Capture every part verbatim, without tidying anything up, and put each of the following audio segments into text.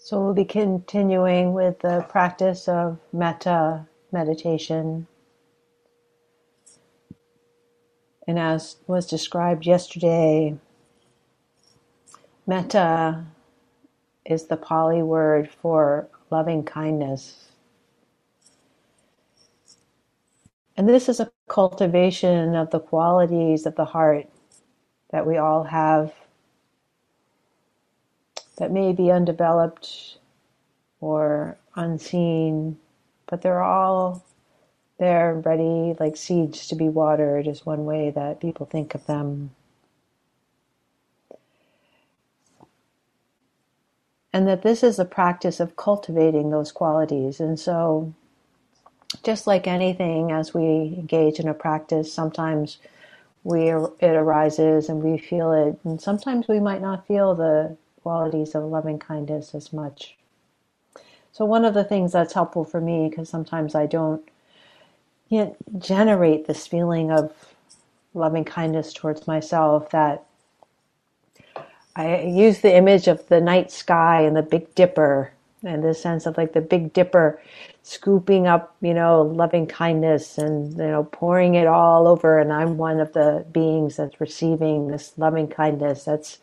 So we'll be continuing with the practice of metta meditation. And as was described yesterday, metta is the Pali word for loving kindness. And this is a cultivation of the qualities of the heart that we all have that may be undeveloped or unseen, but they're all there ready like seeds to be watered is one way that people think of them. And that this is a practice of cultivating those qualities. And so just like anything, as we engage in a practice, sometimes we it arises and we feel it, and sometimes we might not feel the qualities of loving kindness as much. So one of the things that's helpful for me, because sometimes I don't yet generate this feeling of loving kindness towards myself, that I use the image of the night sky and the Big Dipper, and this sense of like the Big Dipper scooping up, you know, loving kindness and, you know, pouring it all over. And I'm one of the beings that's receiving this loving kindness that's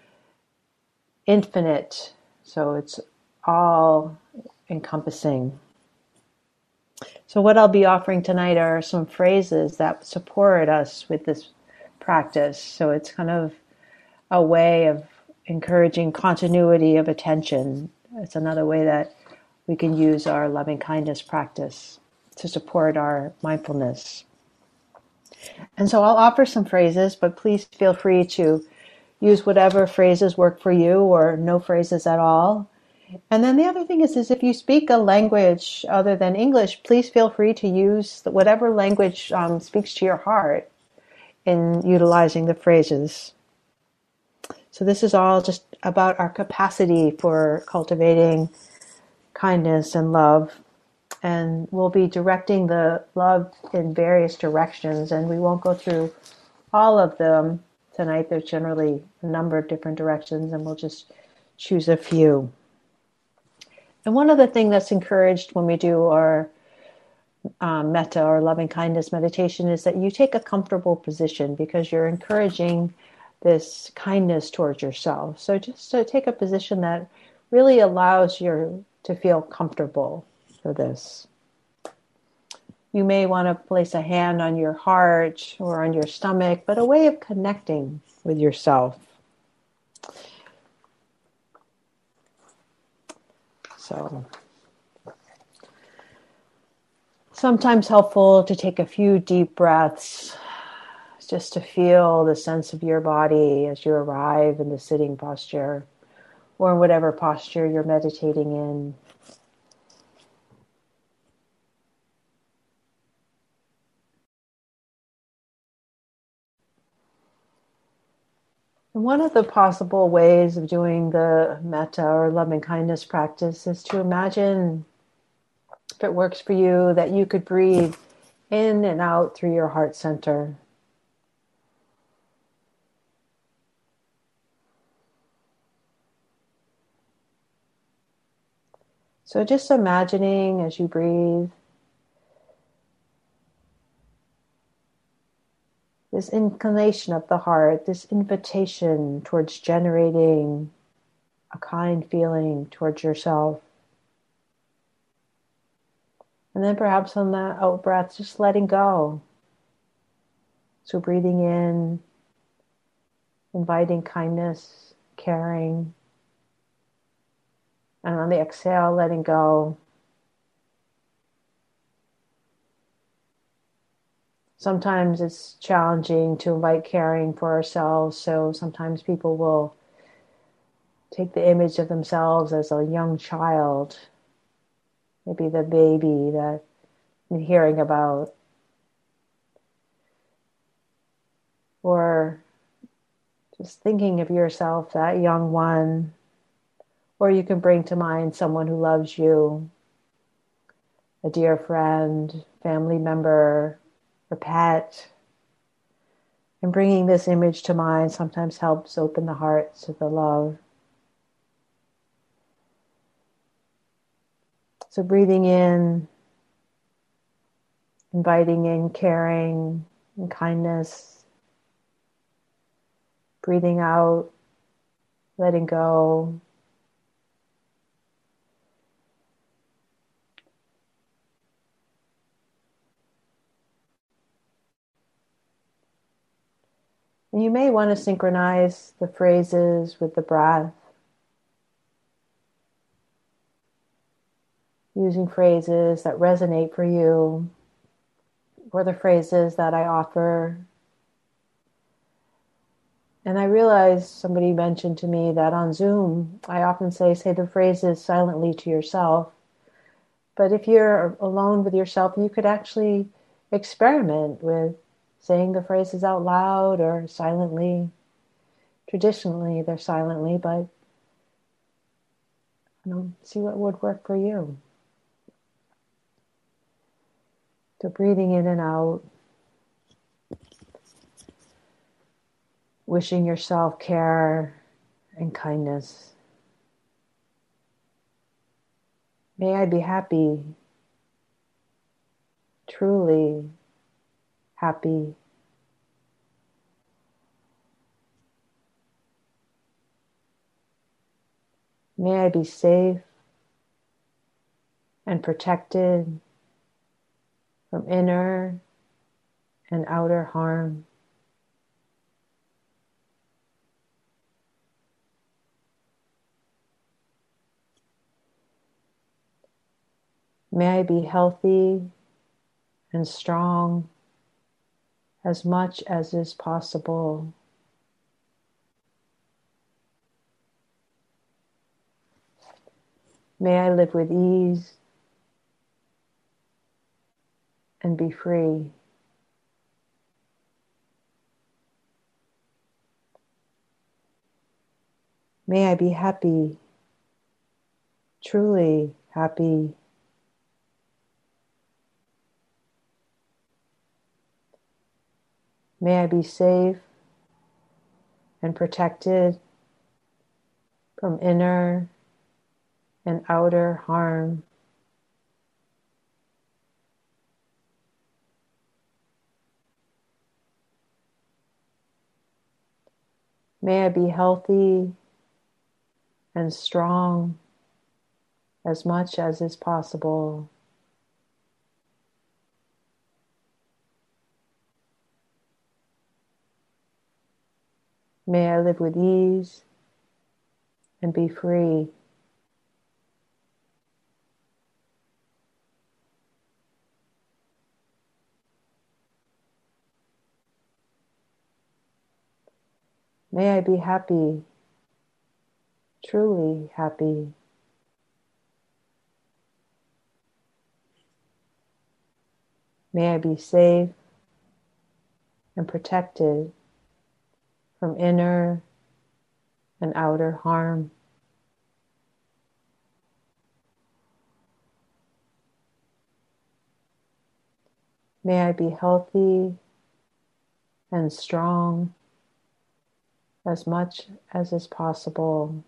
infinite. So it's all encompassing. So what I'll be offering tonight are some phrases that support us with this practice. So it's kind of a way of encouraging continuity of attention. It's another way that we can use our loving kindness practice to support our mindfulness. And so I'll offer some phrases, but please feel free to use whatever phrases work for you or no phrases at all. And then the other thing is, is if you speak a language other than English, please feel free to use whatever language um, speaks to your heart in utilizing the phrases. So this is all just about our capacity for cultivating kindness and love. And we'll be directing the love in various directions, and we won't go through all of them tonight. There's generally a number of different directions, and we'll just choose a few. And one of the things that's encouraged when we do our um, metta or loving kindness meditation is that you take a comfortable position, because you're encouraging this kindness towards yourself. So just to take a position that really allows you to feel comfortable for this. You may want to place a hand on your heart or on your stomach, but a way of connecting with yourself. So sometimes helpful to take a few deep breaths, just to feel the sense of your body as you arrive in the sitting posture or in whatever posture you're meditating in. And one of the possible ways of doing the metta or loving kindness practice is to imagine, if it works for you, that you could breathe in and out through your heart center. So just imagining as you breathe, this inclination of the heart, this invitation towards generating a kind feeling towards yourself. And then perhaps on the out breath, just letting go. So breathing in, inviting kindness, caring. And on the exhale, letting go. Sometimes it's challenging to invite caring for ourselves, so sometimes people will take the image of themselves as a young child, maybe the baby that you're hearing about, or just thinking of yourself, that young one, or you can bring to mind someone who loves you, a dear friend, family member, or pet. And bringing this image to mind sometimes helps open the heart to the love. So breathing in, inviting in caring and kindness. Breathing out, letting go. And you may want to synchronize the phrases with the breath, using phrases that resonate for you, or the phrases that I offer. And I realized somebody mentioned to me that on Zoom, I often say, say the phrases silently to yourself. But if you're alone with yourself, you could actually experiment with saying the phrases out loud or silently. Traditionally, they're silently, but you know, see what would work for you. So breathing in and out, wishing yourself care and kindness. May I be happy, truly happy. May I be safe and protected from inner and outer harm. May I be healthy and strong as much as is possible. May I live with ease and be free. May I be happy, truly happy. May I be safe and protected from inner and outer harm. May I be healthy and strong as much as is possible. May I live with ease and be free. May I be happy, truly happy. May I be safe and protected from inner and outer harm. May I be healthy and strong as much as is possible.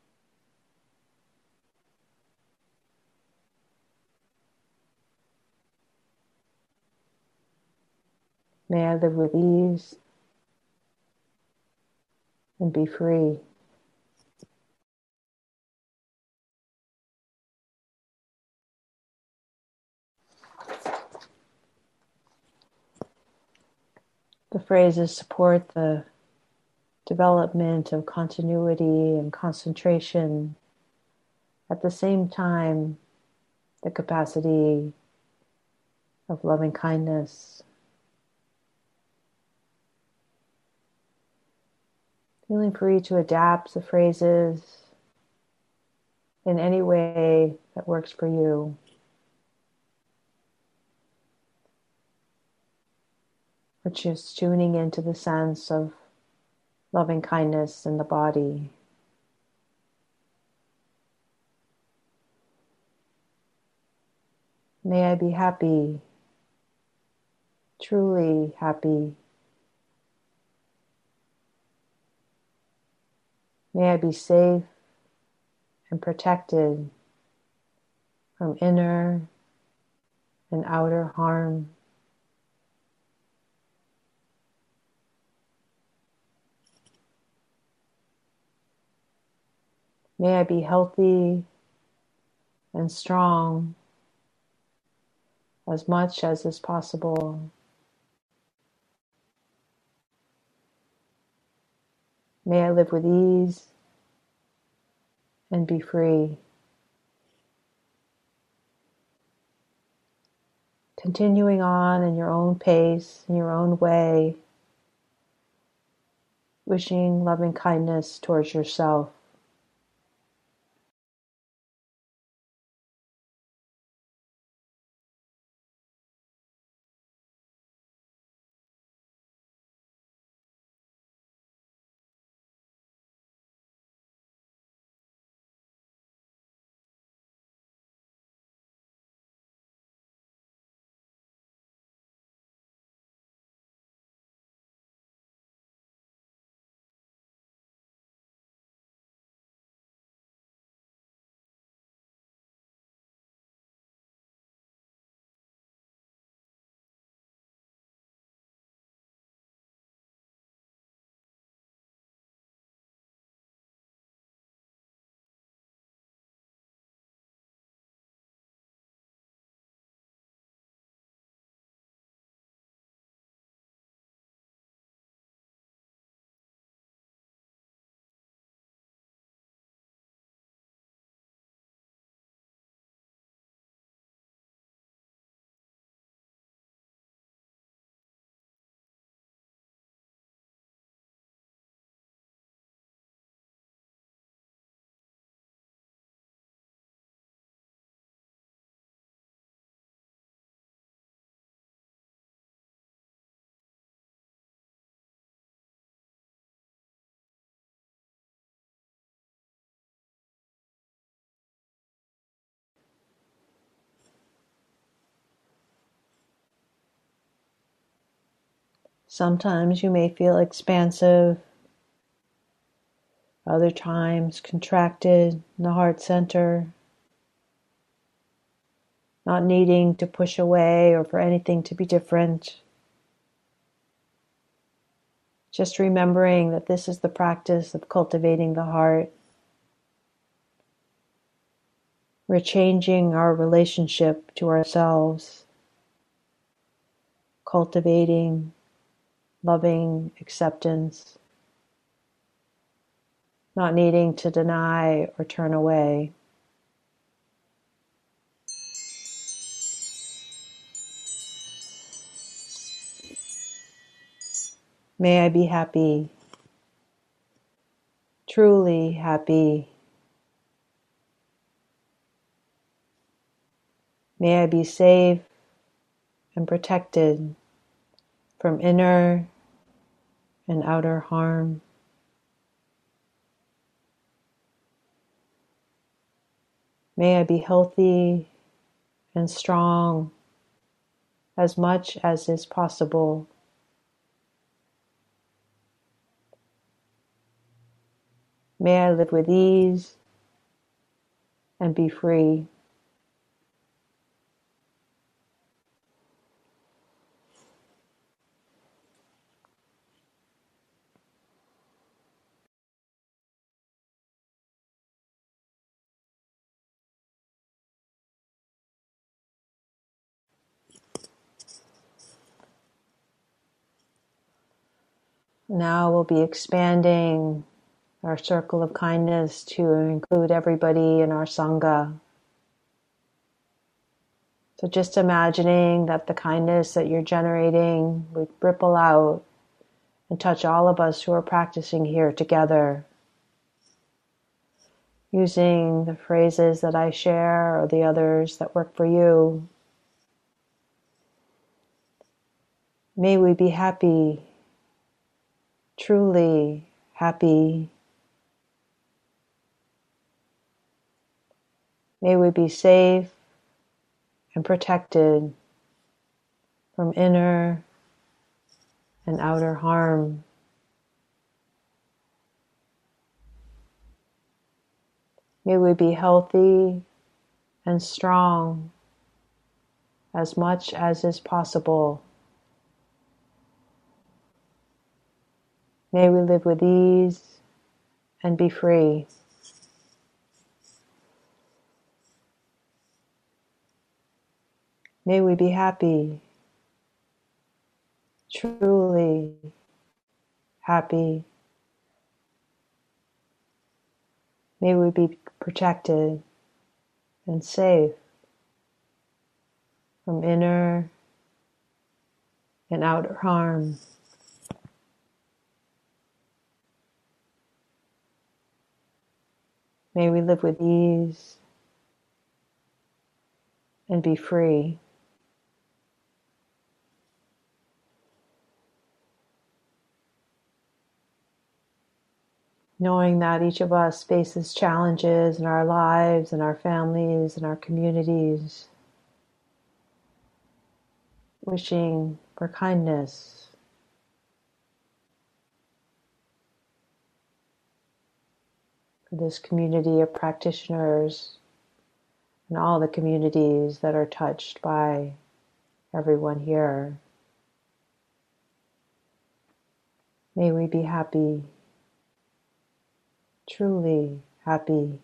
May I live with ease and be free. The phrases support the development of continuity and concentration. At the same time, the capacity of loving kindness. Feeling free to adapt the phrases in any way that works for you. Or just tuning into the sense of loving kindness in the body. May I be happy, truly happy. May I be safe and protected from inner and outer harm. May I be healthy and strong as much as is possible. May I live with ease and be free. Continuing on in your own pace, in your own way, wishing loving kindness towards yourself. Sometimes you may feel expansive, other times contracted in the heart center, not needing to push away or for anything to be different. Just remembering that this is the practice of cultivating the heart. We're changing our relationship to ourselves, cultivating loving acceptance, not needing to deny or turn away. May I be happy, truly happy. May I be safe and protected from inner and outer harm. May I be healthy and strong as much as is possible. May I live with ease and be free. Now we'll be expanding our circle of kindness to include everybody in our Sangha. So just imagining that the kindness that you're generating would ripple out and touch all of us who are practicing here together. Using the phrases that I share or the others that work for you. May we be happy, truly happy. May we be safe and protected from inner and outer harm. May we be healthy and strong as much as is possible. May we live with ease and be free. May we be happy, truly happy. May we be protected and safe from inner and outer harm. May we live with ease and be free. Knowing that each of us faces challenges in our lives, in our families, in our communities. Wishing for kindness. For this community of practitioners and all the communities that are touched by everyone here. May we be happy, truly happy.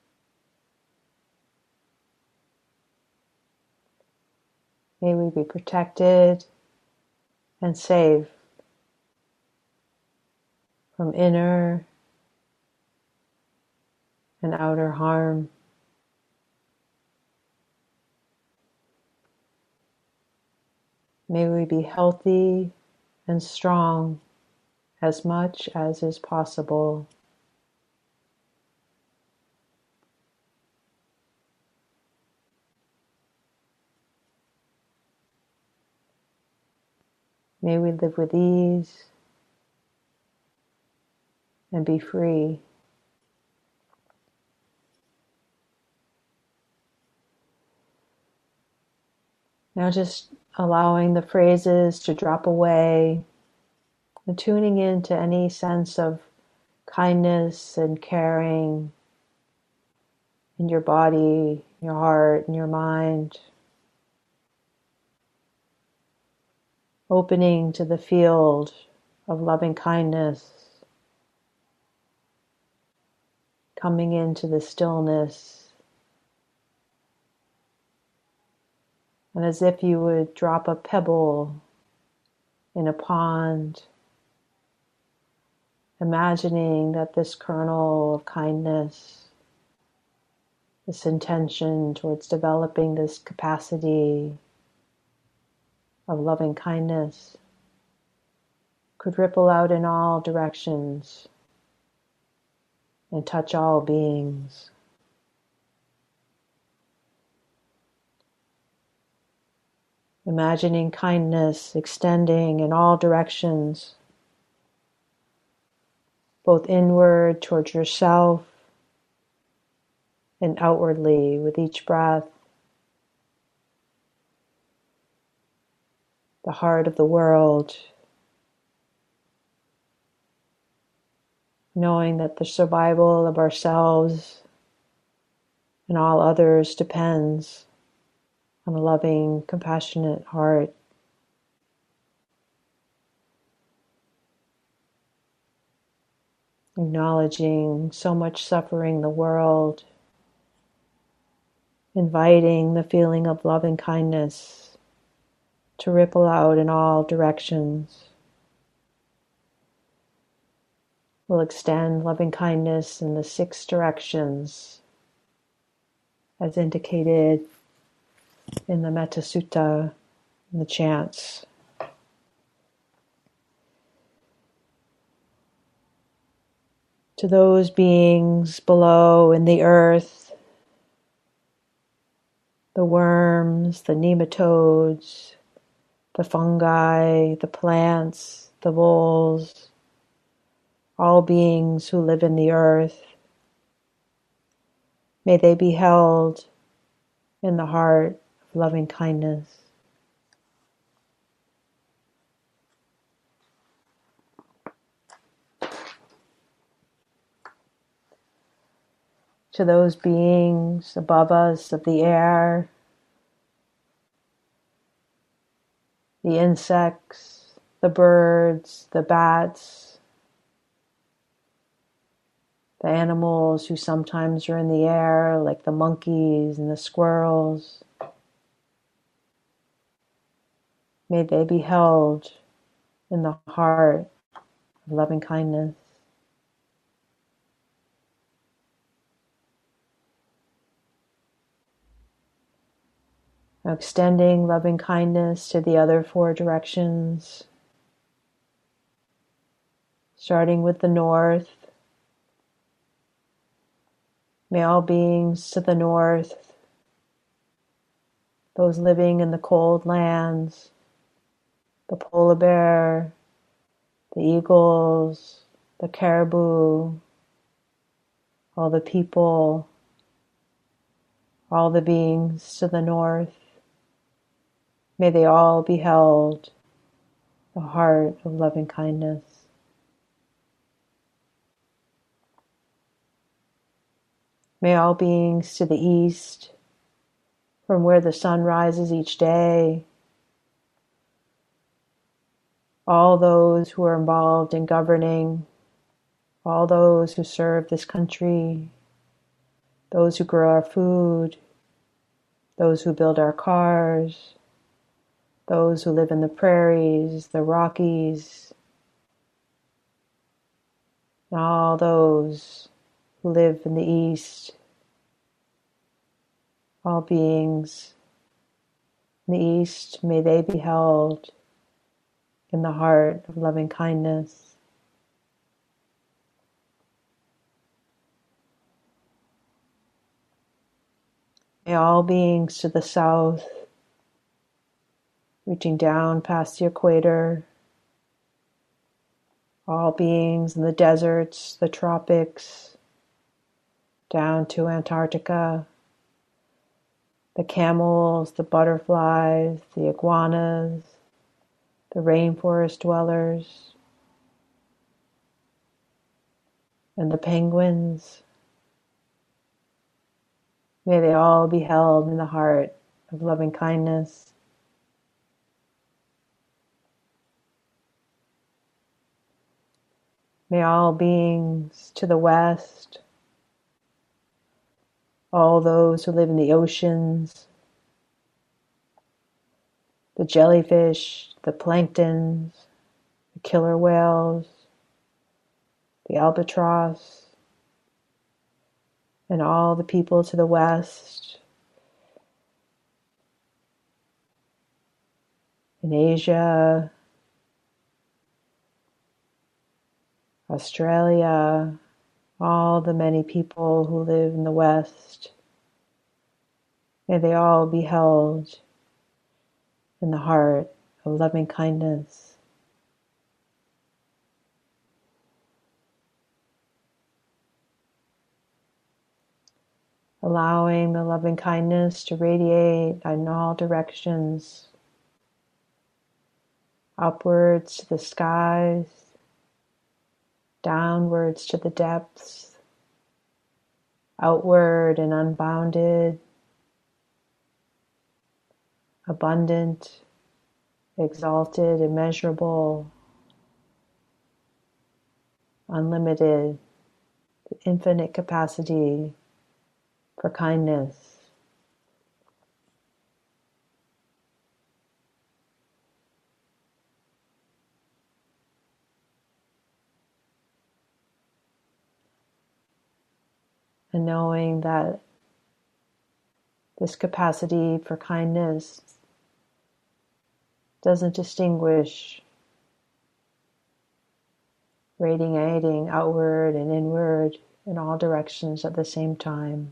May we be protected and safe from inner and outer harm. May we be healthy and strong as much as is possible. May we live with ease and be free. Now just allowing the phrases to drop away and tuning into any sense of kindness and caring in your body, your heart, and your mind. Opening to the field of loving kindness. Coming into the stillness. And as if you would drop a pebble in a pond, imagining that this kernel of kindness, this intention towards developing this capacity of loving kindness could ripple out in all directions and touch all beings. Imagining kindness extending in all directions, both inward towards yourself and outwardly with each breath. The heart of the world, knowing that the survival of ourselves and all others depends on a loving, compassionate heart. Acknowledging so much suffering in the world, inviting the feeling of love and kindness to ripple out in all directions. We'll extend loving kindness in the six directions as indicated in the Metta Sutta, in the chants. To those beings below in the earth, the worms, the nematodes, the fungi, the plants, the voles, all beings who live in the earth, may they be held in the heart of loving kindness. to those beings above us of the air, the insects, the birds, the bats, the animals who sometimes are in the air, like the monkeys and the squirrels. May they be held in the heart of loving kindness. Now extending loving kindness to the other four directions, starting with the north. May all beings to the north, those living in the cold lands, the polar bear, the eagles, the caribou, all the people, all the beings to the north, may they all be held in the heart of loving kindness. May all beings to the east, from where the sun rises each day, all those who are involved in governing, all those who serve this country, those who grow our food, those who build our cars, those who live in the prairies, the Rockies, and all those who live in the East, all beings in the East, may they be held in the heart of loving kindness. May all beings to the south, reaching down past the equator, all beings in the deserts, the tropics, down to Antarctica, the camels, the butterflies, the iguanas, the rainforest dwellers, and the penguins. May they all be held in the heart of loving kindness. May all beings to the west, all those who live in the oceans, the jellyfish, the planktons, the killer whales, the albatross, and all the people to the west, in Asia, Australia, all the many people who live in the West, may they all be held in the heart of loving kindness. Allowing the loving kindness to radiate in all directions, upwards to the skies, downwards to the depths, outward and unbounded, abundant, exalted, immeasurable, unlimited, infinite capacity for kindness. And knowing that this capacity for kindness doesn't distinguish radiating outward and inward in all directions at the same time.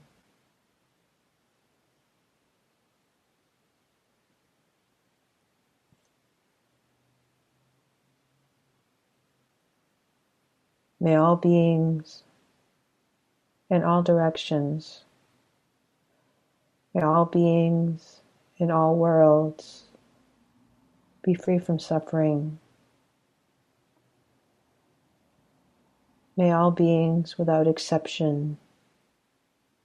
May all beings in all directions, may all beings in all worlds be free from suffering. May all beings without exception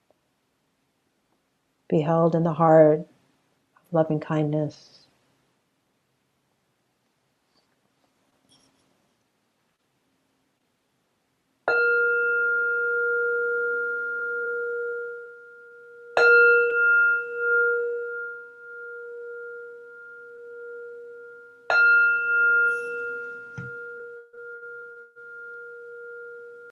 be held in the heart of loving kindness.